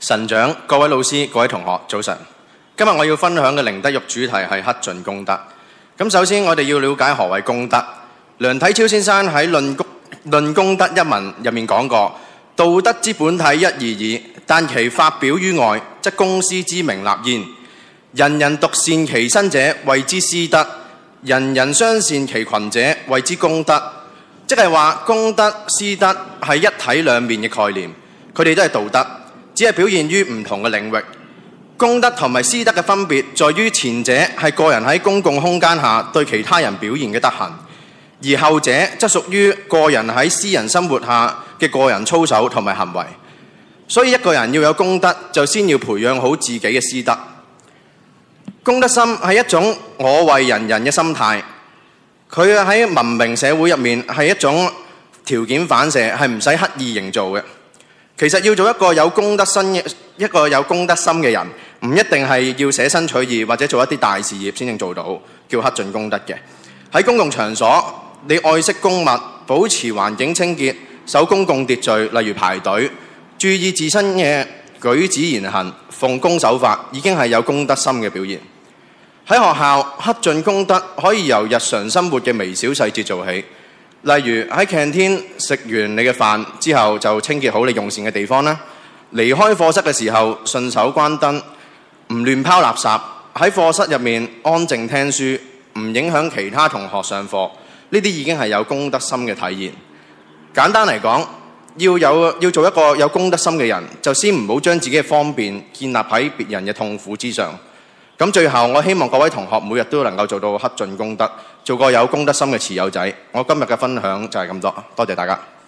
神長、各位老師、各位同學，早晨。今日我要分享嘅靈德育主題係克盡功德。咁首先我哋要了解何謂功德。梁啟超先生喺論功德一文入面講過：道德之本體一而已，但其發表於外，則公私之名立焉。人人獨善其身者，謂之私德；人人相善其群者，謂之功德。即係話功德、私德係一體兩面嘅概念，佢哋都係道德，只係表現於唔同嘅領域。功德同埋私德嘅分別在於前者係個人喺公共空間下對其他人表現嘅德行，而後者則屬於個人喺私人生活下嘅個人操守同埋行為。所以一個人要有功德，就先要培養好自己嘅私德。功德心係一種我為人人嘅心態，佢喺文明社會入面係一種條件反射，係唔使刻意營造嘅。其實要做一個有功德心嘅人，唔一定係要捨身取義或者做一啲大事業先至做到，叫克盡功德嘅。喺公共場所，你愛惜公物，保持環境清潔，守公共秩序，例如排隊，注意自身嘅舉止言行，奉公守法，已經係有功德心嘅表現。喺學校，克盡功德可以由日常生活嘅微小細節做起，例如喺 canteen 食完你嘅飯之後，就清潔好你用膳嘅地方啦。離開課室嘅時候，順手關燈，唔亂拋垃圾。喺課室入面安靜聽書，唔影響其他同學上課。呢啲已經係有功德心嘅體現。簡單嚟講，要做一個有功德心嘅人，就先唔好將自己嘅方便建立喺別人嘅痛苦之上。咁最後，我希望各位同學每日都能夠做到克盡功德，做個有功德心嘅持有仔。我今日嘅分享就係咁多，多謝大家。